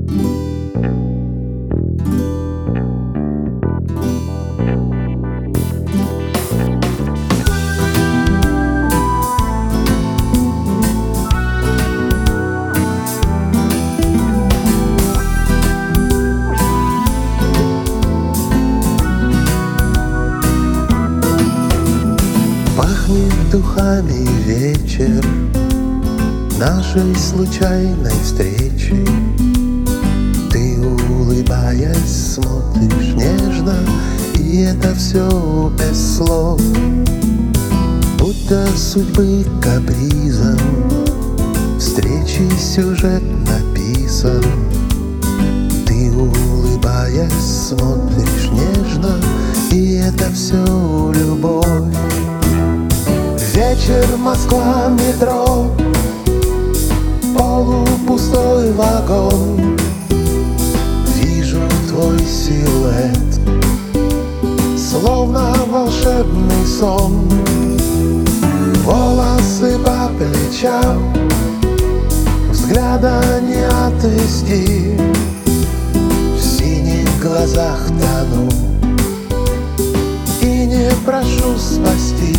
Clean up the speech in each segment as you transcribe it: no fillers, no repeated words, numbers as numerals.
Пахнет духами вечер нашей случайной встречи. Ты, улыбаясь, смотришь нежно, и это все без слов, будто судьбы капризом встречи сюжет написан. Ты, улыбаясь, смотришь нежно, и это все любовь. Вечер, Москва, метро, полупустой вагон. Вижу твой силуэт, словно волшебный сон. Волосы по плечам, взгляда не отвести. В синих глазах тону и не прошу спасти.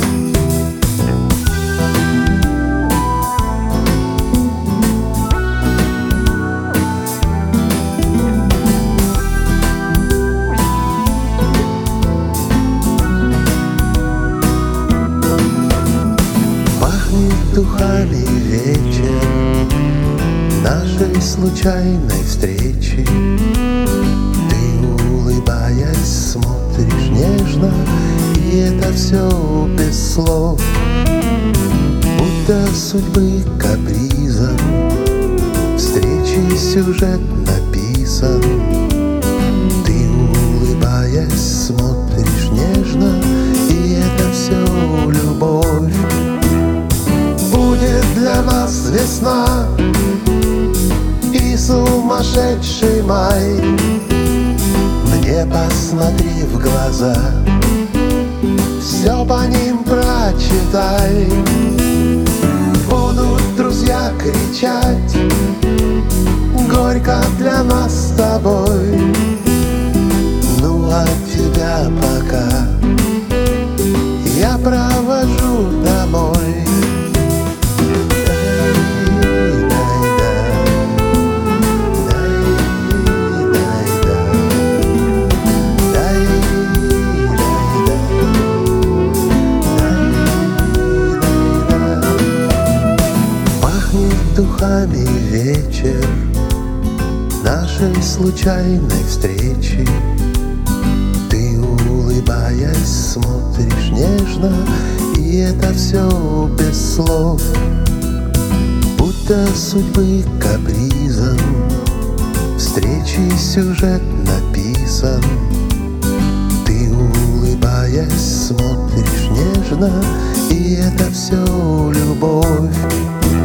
Духами вечер нашей случайной встречи. Ты, улыбаясь, смотришь нежно, и это все без слов, будто судьбы капризом встречи сюжет написан. Ты, улыбаясь, смотришь нежно, и это все любовь. Будет для нас весна и сумасшедший май. Мне посмотри в глаза, все по ним прочитай. Будут друзья кричать, горько для нас с тобой. Ну а тебя пока я провожу домой. Духами вечер нашей случайной встречи. Ты, улыбаясь, смотришь нежно, и это все без слов, будто судьбы капризом встречи сюжет написан. Ты, улыбаясь, смотришь нежно, и это все любовь.